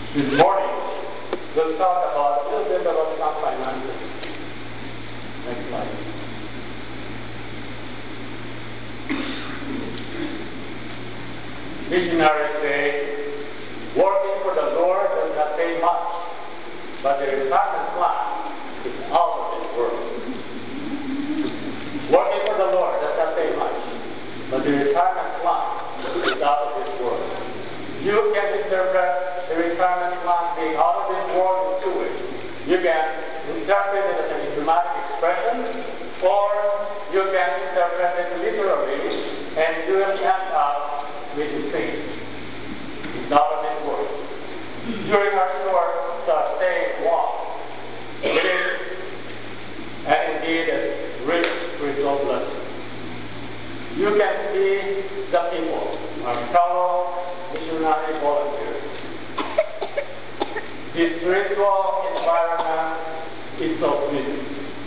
This morning, we'll talk about a little bit about some finances. Next slide. Missionaries say, working for the Lord does not pay much, but the retirement plan is out of this world. Working for the Lord does not pay much, but the retirement plan is out of this world. You can interpret the retirement plan being out of this world in two ways. You can interpret it as an idiomatic expression, or you can interpret it literally, and you will end up with the same. It's out of this world. During our short stay in Guam, it is, and indeed, a rich spiritual blessing. You can see the people, our fellow missionary volunteers. The spiritual environment is so pleasing.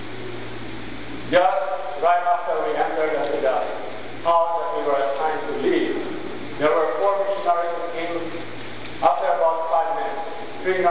Just right after we entered into the house that we were assigned to leave, there were 4 missionaries who came after about 5 minutes. 3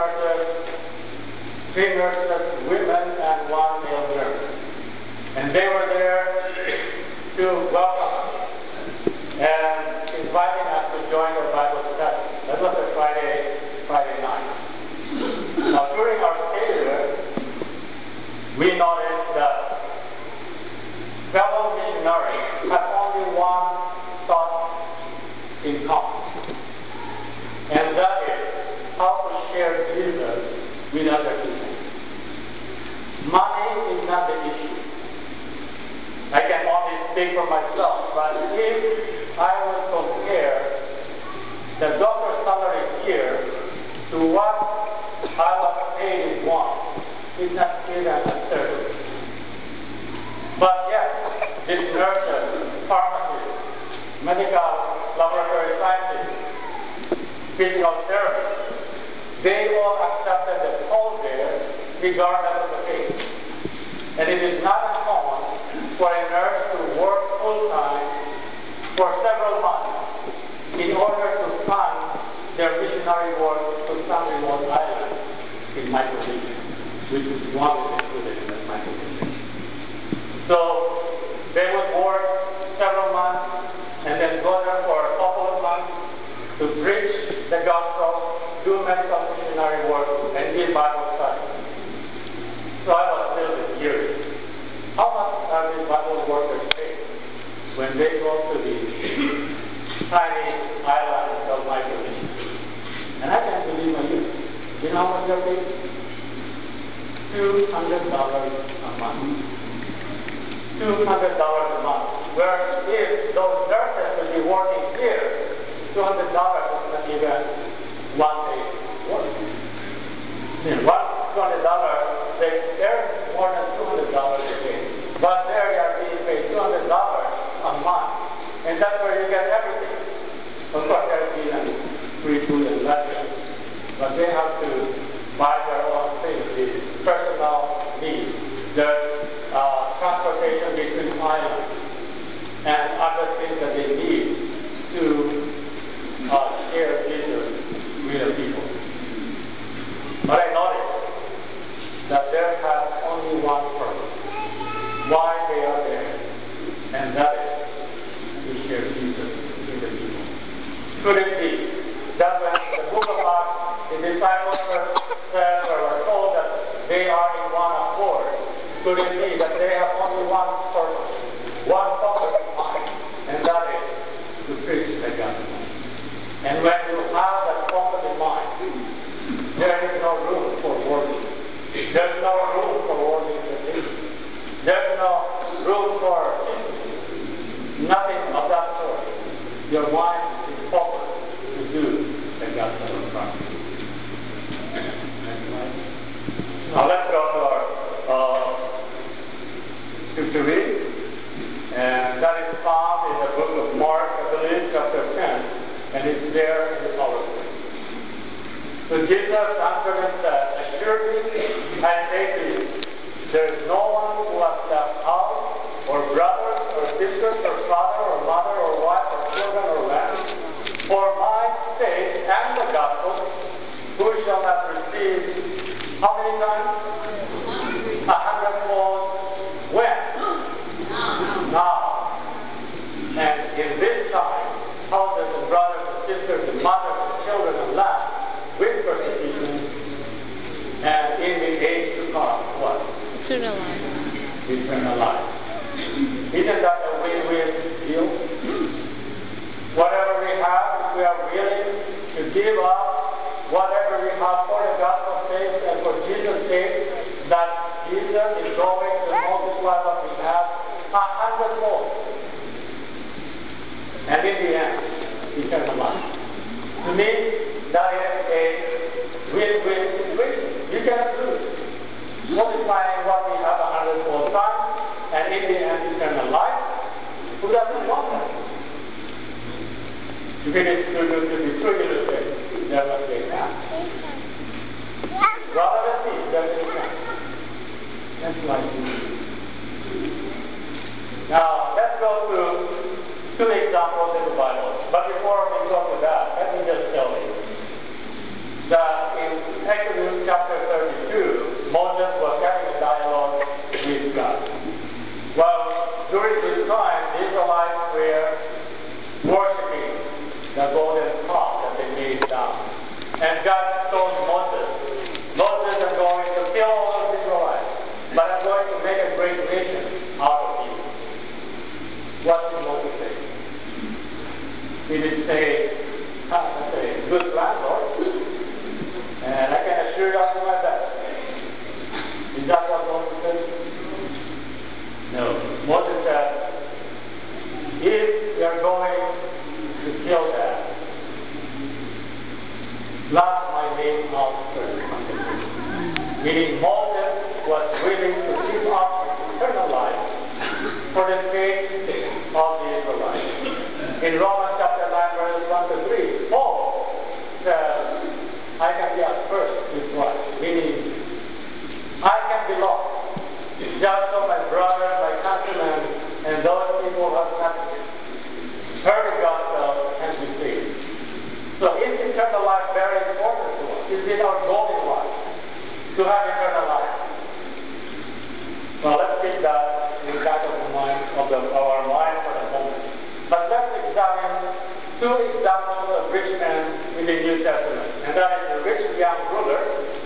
nurses, women, and 1 male nurse. And they were there to welcome us and inviting us to join the Bible study. That was a Friday night. Now, during our stay there, we noticed that fellow missionaries had only one thought in common, and that is how to share Jesus with other people. Money is not the issue. I can only speak for myself, but if I will compare the doctor's salary here to what I was paid in one, it's not even a third. But yet, these nurses, pharmacists, medical laboratory scientists, physical therapists, they all accepted the call there regardless of the pay. And it is not uncommon for a nurse to work full-time for several months in order to fund their missionary work to some remote island in Micronesia, which is one is included in that Micronesia. So they would work several months and then go there for a couple of months to preach the gospel, do medical missionary work, and give Bible study. So I was a little bit serious. How much are these Bible workers paid when they go to the tiny islands of Micronesia? And I can't believe my youth. You know how much they're paid? $200 a month. $200 a month. Where if those nurses will be working here, $200 is not even one day's work. $200, they earn more than $200 a day. But there they are being paid $200 a month. And that's where you get everything. Of course, therapy and free food and lecture. But they have to buy their own things, the personal needs, the transportation between islands, and other things that they need to share Jesus with the people. But I noticed that they have only one purpose, why they are there, and that is to share Jesus with the people. Could it be that when the book of Acts, the disciples said or were told that they are in one accord, could it be that they have only one purpose, one focus in mind, and that is to preach the gospel? And when you have that focus in mind, there is no room for worldliness. There's no room for worldly entertainment. There's no room for chismes. Nothing of that sort. Your mind is focused to do the gospel of Christ. Next slide. Now let's go to our scripture read. And that is found in the book of Mark, I believe, chapter 10. And it's there in the PowerPoint. So Jesus answered and said, "Assuredly, I say to you, there is no one who has left house, or brothers, or sisters, or father, or mother, or wife, or children, or land, for my sake and the gospel, who shall not receive how many times? 100-fold. When? Now. And in this time, houses and brothers and sisters and mothers and children and land with persecution, and in the age to come, what? Eternal life. Eternal life. Isn't that a win-win deal? Whatever we have, if we are willing to give up whatever we have for the gospel's sake and for Jesus' sake, that Jesus is going to multiply what we have 100-fold. And in the end, eternal life. To me, that is a win-win situation. You cannot lose. Multiplying what we have 100-fold times, and in the end, eternal life. Who doesn't want that? If it is too good to be true, you will say, there must be a path. Rather than see, there's a path. That's like it. Now, let's go to 2 examples in the Bible. But before we go to that, let me just tell you that in Exodus chapter 32, Moses was having a dialogue with God. Well, during this time, the Israelites were worshiping the golden calf that they made down. And God told Moses, Moses, I'm going to kill all those Israelites, but I'm going to make a great nation out of you. What did Moses say? He did say, that's a good plan, Lord. And I can assure you I'll do my best. Is that what Moses said? No. Moses said, if you're going to kill that, blot my name out first. Meaning Moses was willing to give up his eternal life for the sake of the Israelites. In Romans chapter 9, verses 1 to 3, Paul says, I can be at first with Christ. Meaning, I can be lost. Just so my brother, my countrymen, and those people who have not heard the gospel can be saved. So is eternal life very important to us? Is it our goal in life to have eternal life? Well, let's keep that in the back of our minds for the moment. But let's examine 2 examples of rich men in the New Testament. And that is the rich young ruler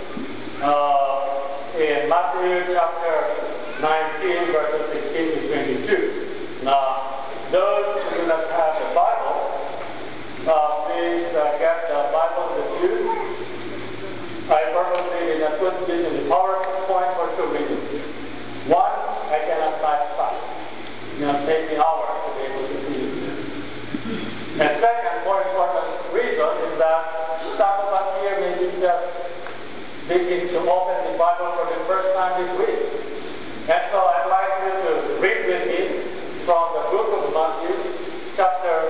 in Matthew chapter 19, verses 16 to 22. Now, those who do not have the Bible, please get the Bible in the pews. I purposely did not put this in the PowerPoint for 2 reasons. One, I cannot type fast. It's going to take me hours to be able to finish this. And second, more important reason is that some of us here may be just beginning to open the Bible for the first time this week. And so I'd like you to read with me from the book of Matthew, chapter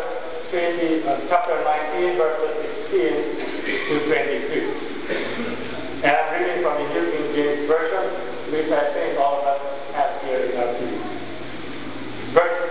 19, verses 16 to 22. And I'm reading from the New King James Version, which I think all of us have here in our pews. Verse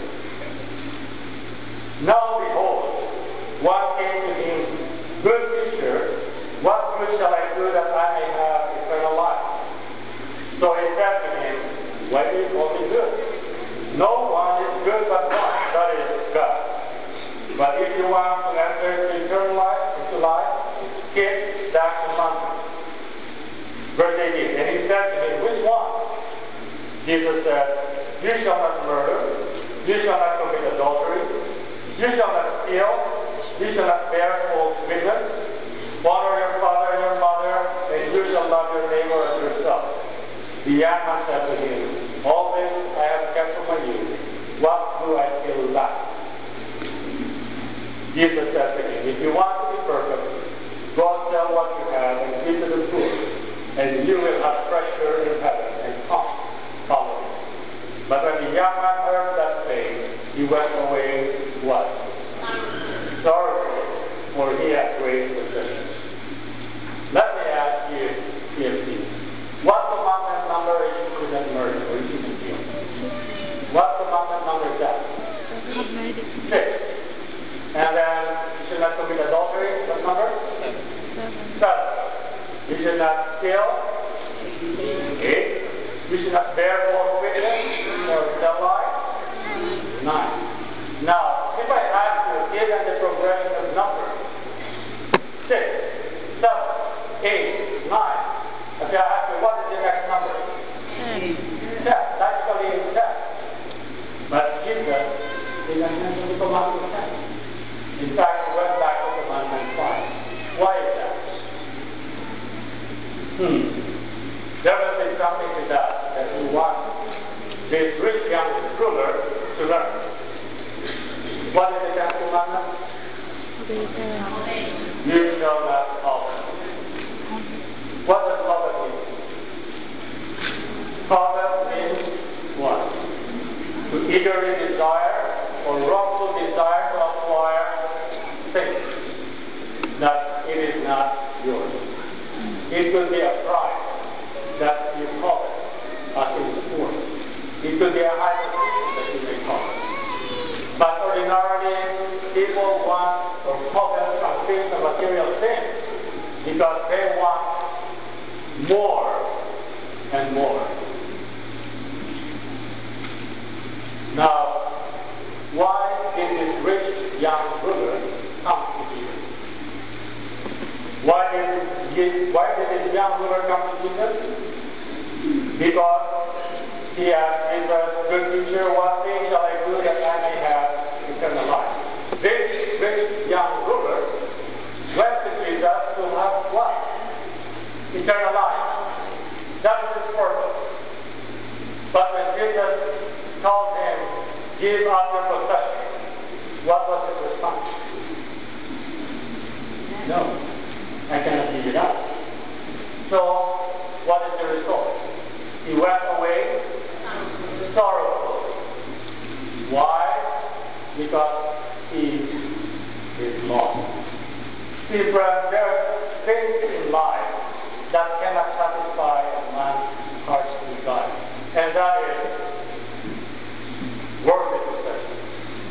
16. Now behold, one came to him, good teacher, what good shall I do that I may have eternal life? So he said to him, why do you call me good? No one is good but one, that is God. But if you want to enter eternal life, into life, keep that commandment. Verse 18, and he said to him, which one? Jesus said, you shall not murder, you shall not commit adultery, you shall not steal, you shall not bear false witness, honor your father and your mother, and you shall love your neighbor as yourself. The young man said to him, all this I have kept from my youth. What do I still lack? Jesus said to him, if you want to be perfect, go sell what you have and give to the poor, and you will have treasure in heaven, and come, follow me. But when the young man heard that saying, he went away, what? Sorrowful, for he had great 7. You should not steal. 8. You should not bear false witness or tell lie. 9. Now, if I ask you, given the progression of number, 6, 7, 8, 9. If I ask you, what is the next number? 10. 10. Logically, it's 10. But Jesus didn't mention the commandment 10. In fact, he went back to commandment 5. Why is that? There must be something to that he wants this rich young ruler to learn. What is the 10th commandment? Obey parents. You shall not covet. What does covet mean? Covet means what? To eagerly desire or wrongful desire to acquire things that it is not yours. It could be a prize that you covet as in sport. It could be a high position that you may covet. But ordinarily, people want or covet some things and material things because they want more and more. Now, why did this rich young ruler come to Jesus? Why did this young ruler come to Jesus? Because he asked Jesus, "Good teacher, what thing shall I do that I may have eternal life?" This rich young ruler went to Jesus to have what? Eternal life. That was his purpose. But when Jesus told him, "Give up your possession," what was his response? No, I cannot give it up. So, what is the result? He went away sorrowful. Why? Because he is lost. See, friends, there are things in life that cannot satisfy a man's heart's desire. And that is worldly possessions.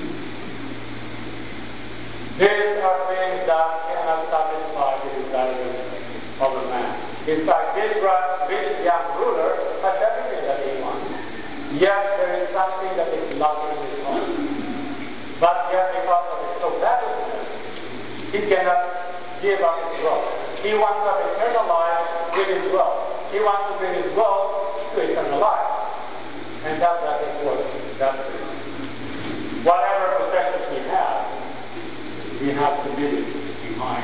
These are things that cannot satisfy the desire of a man. In fact, this rich young ruler has everything that he wants. Yet there is something that is lacking in his heart. But yet, because of his covetousness, he cannot give up his wealth. He wants to have eternal life with his wealth. He wants to bring his wealth to eternal life. And that doesn't work that way. Whatever possessions we have to leave it behind.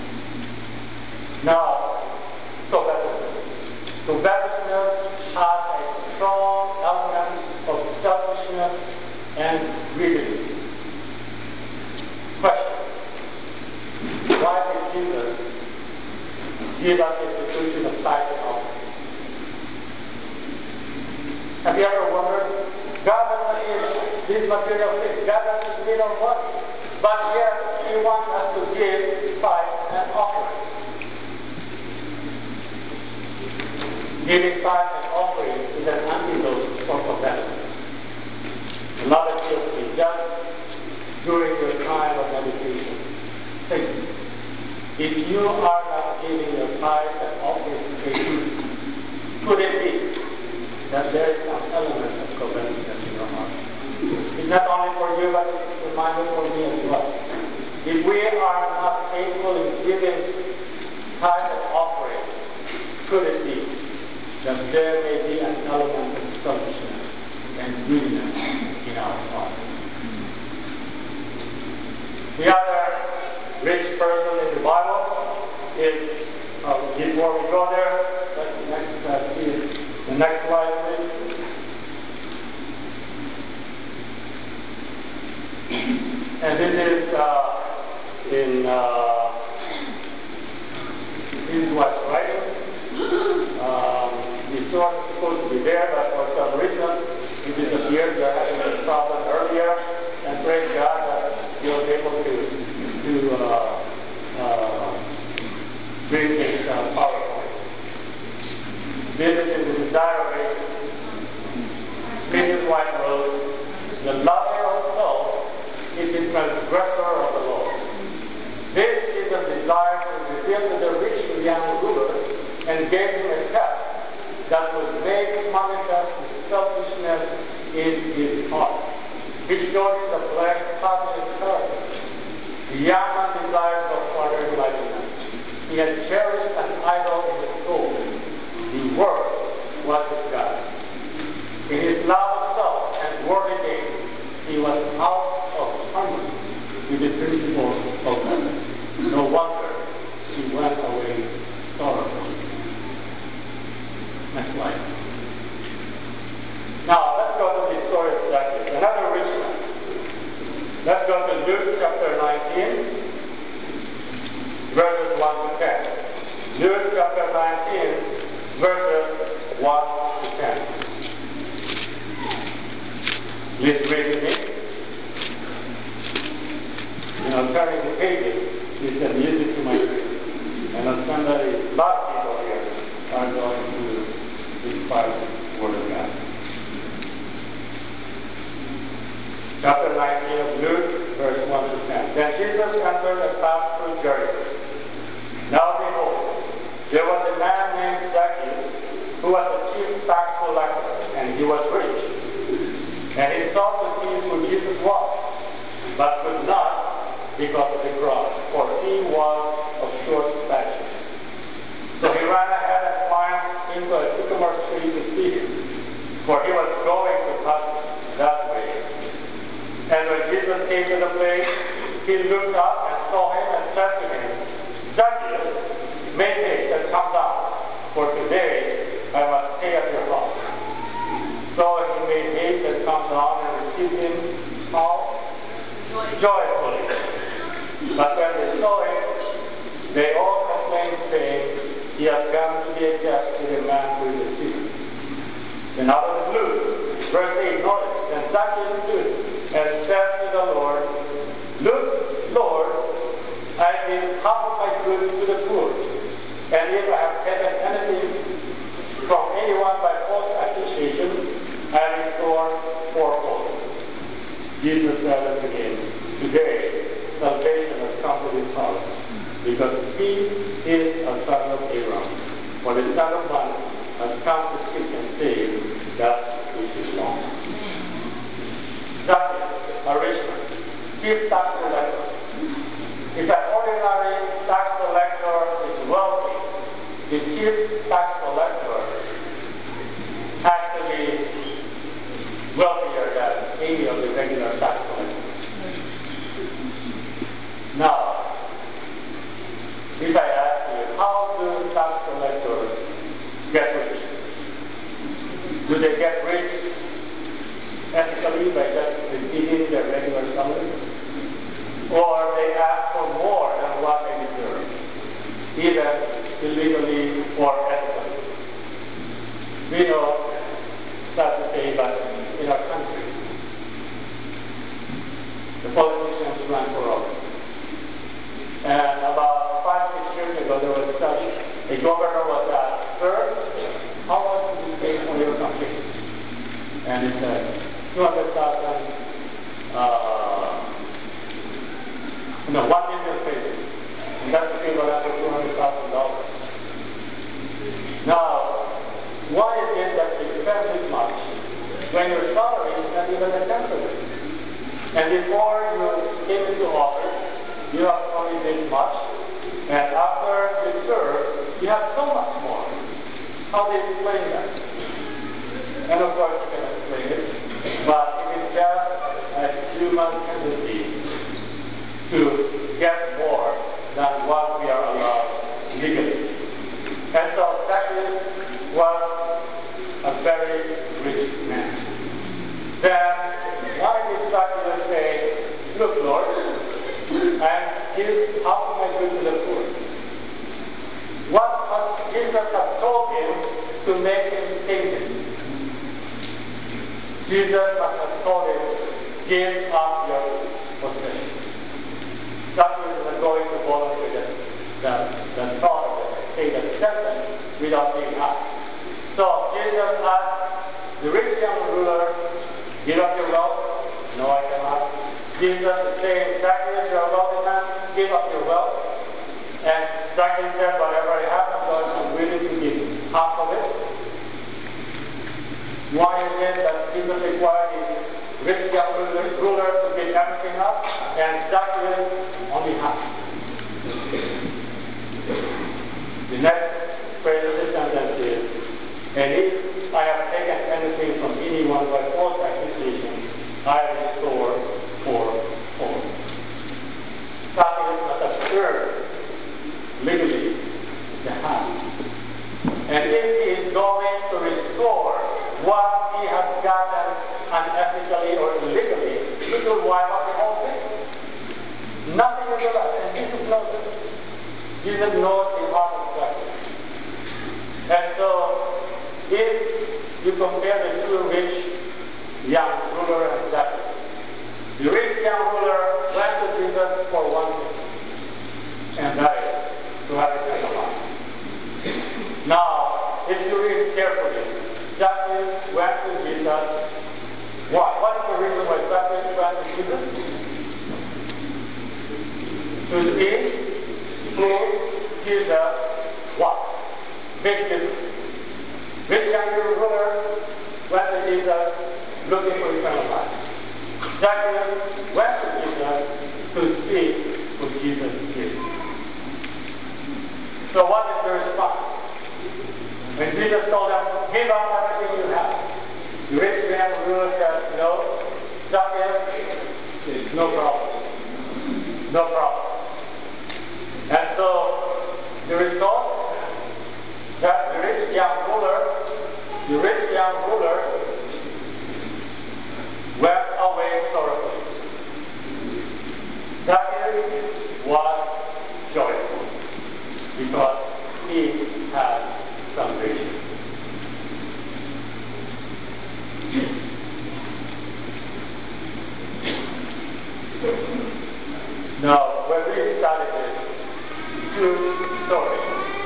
Now, covetousness. Covetousness has a strong element of selfishness and greediness. Question: why did Jesus give us the institution of tithes and offerings? Have you ever wondered? God doesn't need these material things. God doesn't need our money. But yet, He wants us to give tithes and offerings. Giving tithes and offerings is an antidote for covetousness. Beloved CLC, just during your time of meditation, think. If you are not giving your tithes and offerings to God, could it be that there is some element of covetousness in your heart? It's not only for you, but it's a reminder for me as well. If we are not faithful in giving tithes and offerings, could it be that there may be an element of selfishness and greediness in our heart? The other rich person in the Bible is, before we go there, let's see the next slide, please. And this is this is what's writings. The source is supposed to be there, but for some reason it disappeared. We were having a problem earlier, and praise God that He was able to bring His PowerPoint. This is in the Desire of Ages. Mrs. White wrote, "The lover of soul is a transgressor of the law. This is a desire to reveal to the rich showed him the plagues happening in his heart. The young man desired no further enlightenment. He had cherished an idol in his soul. The Word was his God. In his love of self and worldly gain, he was out of harmony with the principles of heaven. No wonder he went away sorrowful. Next slide. Now, let's go to the story of Zacchaeus, another rich man. Let's go to Luke chapter 19, verses 1 to 10. Luke chapter 19, verses 1 to 10. Please read with me. Turning the pages is a music to my ears. And on Sunday, a lot of people here are going through this part of the Word of God. Chapter 19 of Luke, verse 1 to 10. Then Jesus entered and passed through Jericho. Now behold, there was a man named Zacchaeus, who was a chief tax collector, and he was rich. And he sought to see who Jesus was, but could not because of the crowd, for he was of short stature. So he ran ahead and climbed into a sycamore tree to see him, for he was going to pass that way. And when Jesus came to the place, he looked up and saw him and said to him, Zacchaeus, make haste and come down, for today I must stay at your house. So he made haste and come down and received him how? Joyfully. But when they saw him, they all complained, saying, he has come to be a guest to the man who is a sinner. Then out of the blue, verse 8, notice, then Zacchaeus stood and said to the Lord, Look, Lord, I give half of my goods to the poor, and if I have taken anything from anyone by false accusation, I restore fourfold. Jesus said unto him, Today salvation has come to this house, because he is a son of Abraham. For the Son of Man has come to seek and save that which is lost. Zacchaeus, a rich man, chief tax collector. If an ordinary tax collector is wealthy, the chief tax collector has to be wealthier than any of the regular tax collectors. Now, if I ask you, how do tax collectors get rich? Do they get rich ethically by just receiving their regular salary? Or they ask for more than what they deserve, either illegally or ethically? We know, sad to say, but in our country, the politicians run for office. And about 5-6 years ago, there was a study. The governor was asked, Sir, how much did you pay for your campaign? And he said, 200,000, 1 million pesos. And that's the equivalent of $200,000. Now, why is it that you spend this much when your salary is not even a tenth of it? And before you came into office, you have only this much, and after you serve, you have so much more. How do you explain that? And of course you can explain it, but it is just a human tendency to get more than what we are allowed legally. And so Zacchaeus was a very rich man. Then why did Zacchaeus say, Look, Lord, and give half of my goods to the poor? What must Jesus have told him to make him say this? Jesus must have told him, give up your possession. Zacchaeus is not going to volunteer the thought of it, say the sentence without being asked. So Jesus asked the rich young ruler, give up your wealth? No, I cannot. Jesus is saying, Zacchaeus, you're a wealthy man, give up your wealth. And Zacchaeus said, whatever I have, I'm willing to give half of it. Why is it that Jesus required the rich young ruler to give everything up, and Zacchaeus only half. The next phrase of this sentence is, and if I have taken anything from anyone by false accusation, I restore fourfold. Zacchaeus must have earned legally the half. And if he is going to restore what he has gotten unethically or illegally, it will wipe out the whole thing. Nothing will be left. And Jesus knows it. Jesus knows the heart of Zacchaeus. And so, if you compare the two rich young ruler and Zacchaeus, the rich young ruler went to Jesus for one thing, and that is to have eternal life. Now, if you read carefully, Zacchaeus went to Jesus. Why? What is the reason why Zacchaeus went to Jesus? To see who Jesus was. Big difference. Rich young ruler went to Jesus looking for eternal life. Zacchaeus went to Jesus to see who Jesus is. So what is the response? When Jesus told them, give up everything you have, the rich young ruler said, no, Zacchaeus, no problem. No problem. And so the result, that the rich young ruler went away sorrowfully. Zacchaeus was joyful because he had salvation. Now, when we studied this story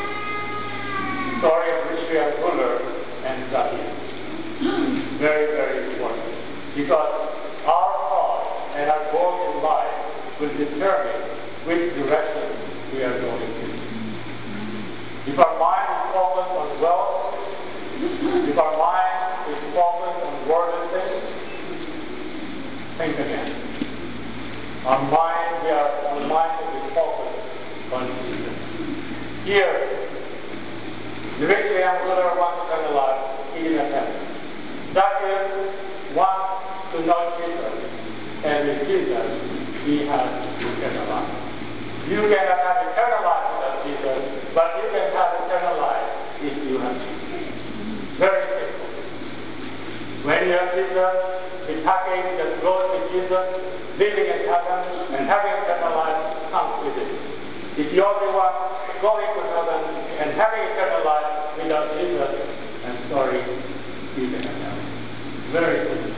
of rich young ruler and Zacchaeus, very, very important, because our thoughts and our goals in life will determine which direction we are going to. If our mind is focused on wealth, if our mind is focused on worldly things, think again. Our mind should be focused on Jesus. Here, the rich young ruler wants eternal life, he didn't have it. Zacchaeus wants to know Jesus, and with Jesus, he has eternal life. You cannot have eternal life without Jesus, but you can have eternal life if you have Jesus. Very simple. When you have Jesus, the package that goes with Jesus, living in heaven and having eternal life comes with it. If you only want going to heaven and having eternal life without Jesus, I'm sorry, you cannot have it. Very simple.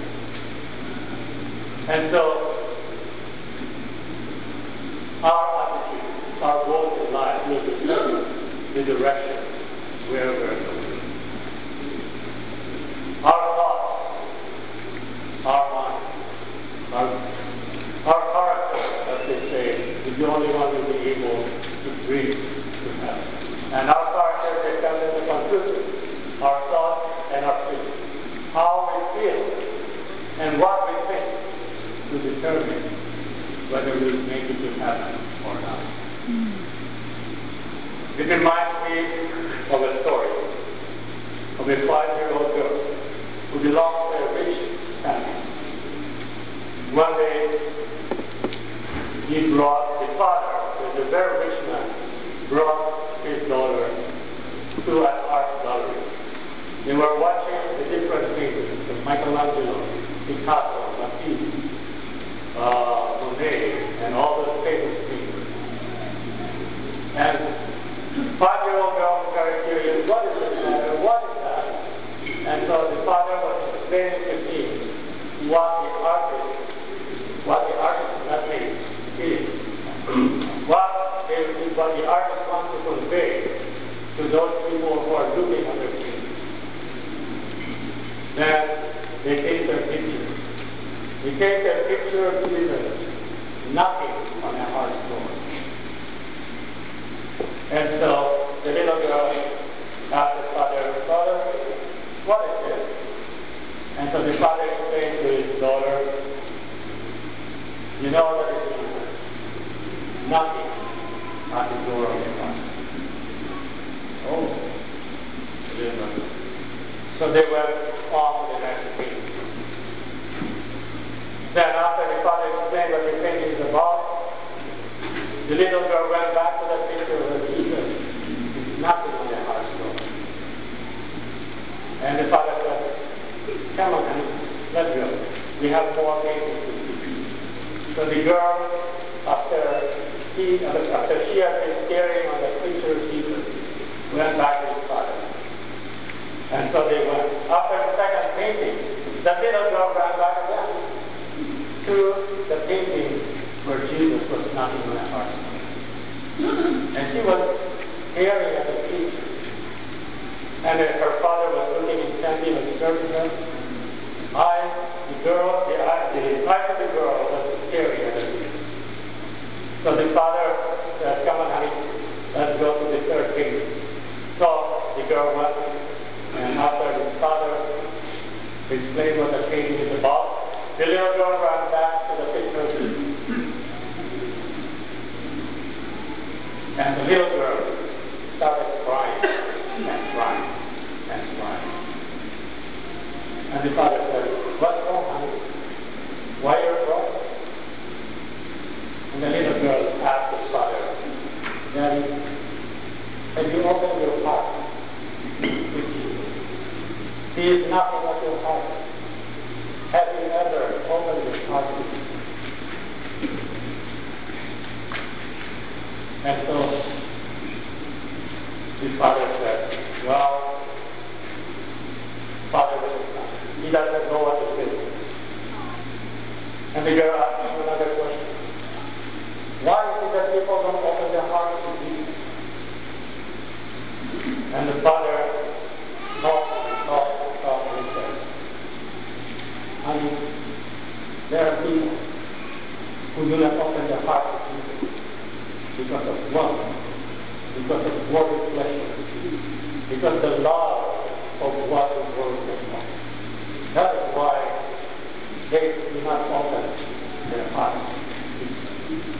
And so, our attitude, our goals in life will determine the direction where we're going. Our thoughts, our mind, our character, as they say, is the only one who will be able to bring to heaven. And our character depends upon two things, our thoughts and our feelings. How we feel and what we think to determine whether we will make it to heaven or not. It reminds me of a story of a 5-year-old girl who belonged to a rich family. One day, the father, who was a very rich man, brought his daughter to an art gallery. They were watching the different paintings of Michelangelo, Picasso, Matisse, Monet, and all those famous painters. And 5-year-old girl was very curious, what is this matter? What is that? And so the father was explaining to me what the artist's message is. what the artist wants to convey to those people who are looking at their painting. Then they take their picture. They take their picture of Jesus knocking on their heart's door. And so the little girl asked his father, "Father, what is this?" And so the father explained to his daughter, knocking at the door of the heart. Oh, so they went on to the next page. Then after the father explained what the painting is about, the little girl went back to the picture where Jesus is knocking on the heart's door. And the father said, come on, honey, let's go. We have more paintings to see. So the girl, after she has been staring on the picture of Jesus, went back to his father. And so they went. After the second painting, the little girl ran back again to the painting where Jesus was knocking on the heart. And she was staring at the picture. And her father was looking intently, observing her. The eyes of the girl was staring at the picture. So the father said, come on, honey, let's go to the third painting. So the girl went, and after his father explained what the painting is about, the little girl ran back to the picture of Jesus. And the little girl started crying and crying and crying. And the father said, what's wrong, honey? Why are you crying? And the little girl asked his father, Daddy, have you opened your heart with Jesus? He is knocking at your heart. Have you ever opened your heart with him? And so the father said, well, Father resisted. He doesn't know what to say. And the girl asked him another question. Why is it that people don't open their hearts to Jesus? And the father thought and he said, honey, there are people who do not open their heart to Jesus because of wealth, because of worldly pleasure, because the love of what the world can offer. That is why they do not open their hearts to Jesus.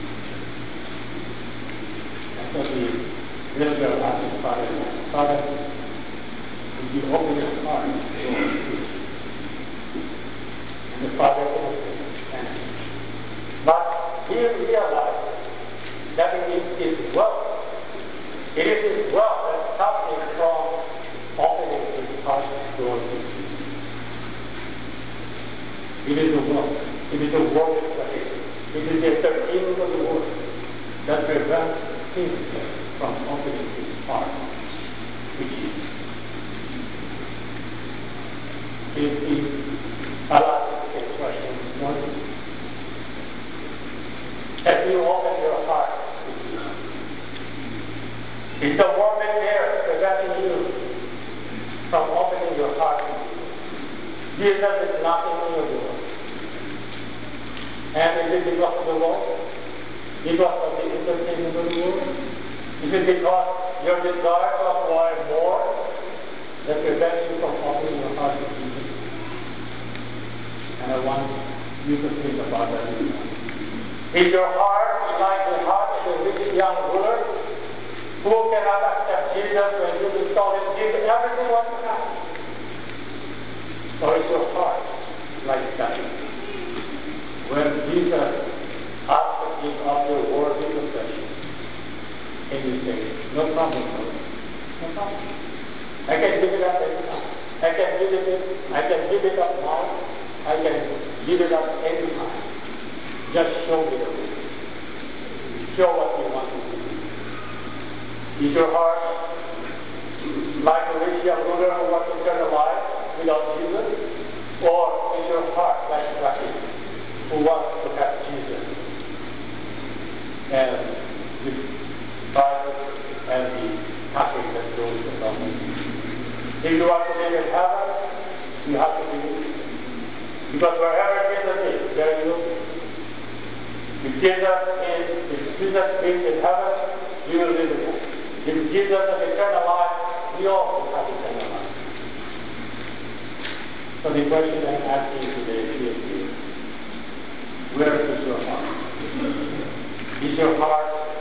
And so the little girl asked his father, Father, would you open your heart to Jesus? And the father answered. But he realized that it is his wealth. It is his wealth that stopped him from opening his heart to Jesus. It is the wealth. It is the world pleasure. It is the entertainment of the world that prevents him from opening his heart to Jesus. I'll ask you the same question this morning. Have you opened your heart to Jesus? Is the world there preventing you from opening your heart to Jesus? Jesus is knocking on your door. And is it because of the world? Because of the entertainment of the world? Is it because your desire to acquire more that prevents you from opening your heart to Jesus? And I want you to think about that this morning. Is your heart like the heart of the rich young ruler who cannot accept Jesus when Jesus told him, give everything what you have? Or is your heart like Zacchaeus, when Jesus asked to give up your worldly possession, and you say, no problem, Lord. No problem. I can give it up anytime. I can give it up now. I can give it up anytime. Just show me the way. Show what you want to do. Is your heart like a rich young ruler who wants eternal life without Jesus? Or is your heart like Zacchaeus who wants to have Jesus and the prizes and the happiness that goes along with it? If you want to live in heaven, you have to believe Jesus. Because wherever Jesus is, there you will be. If Jesus is in heaven, you will live in heaven. If Jesus has eternal life, we also have eternal life. So the question I'm asking today is, where is your heart? Is your heart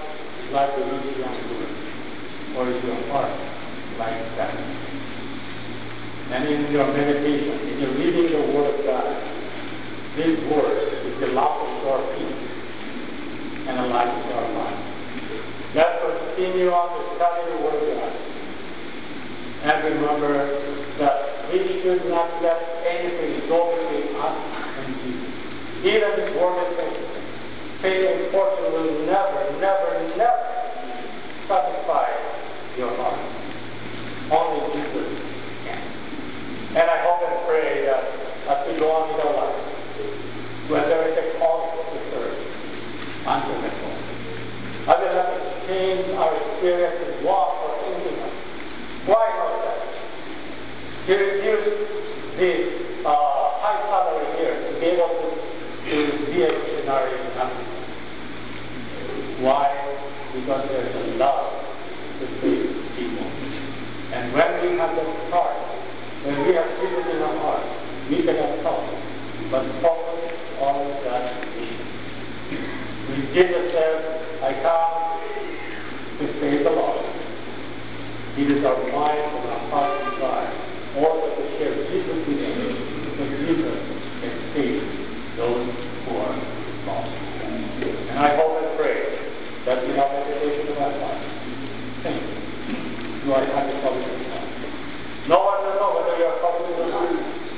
like the rich young ruler, or is your heart like sand? And in your meditation, in your reading the Word of God, this Word is a lamp to our feet and a light to our life. Let's continue on to study the Word of God. And remember that we should not let anything go between us and Jesus. Even this world is famous. Fame and fortune will never, never, never satisfy your heart. Only Jesus can. And I hope and pray that as we go on in our life, when there is a calling to serve, answer that call. I will not exchange our experiences walk for anything else. Why not that? He refused the high salary here to be able to be a missionary in Africa. Why? Because there's a love to save people. And when we have that heart, when we have Jesus in our heart, we cannot help but focus on that mission. When Jesus says, I come to save the lost, it is our mind and our heart's desire also to share Jesus with them, so Jesus can save those who are lost. And I hope and pray that we have meditation of that life. Think, do I have the qualities or not? No one will know whether you are qualities or not.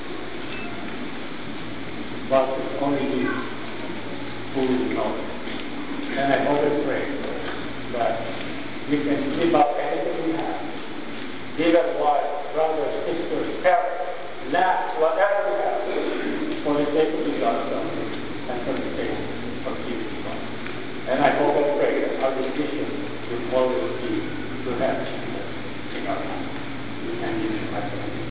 But it's only you who will know it. And I hope and pray that we can give up anything we have. Give up wives, brothers, sisters, parents, lands, whatever we have, for the sake of the gospel and for the sake of Jesus Christ. And I hope and pray that our decision will always be to have Jesus in our life. And give it my blessing.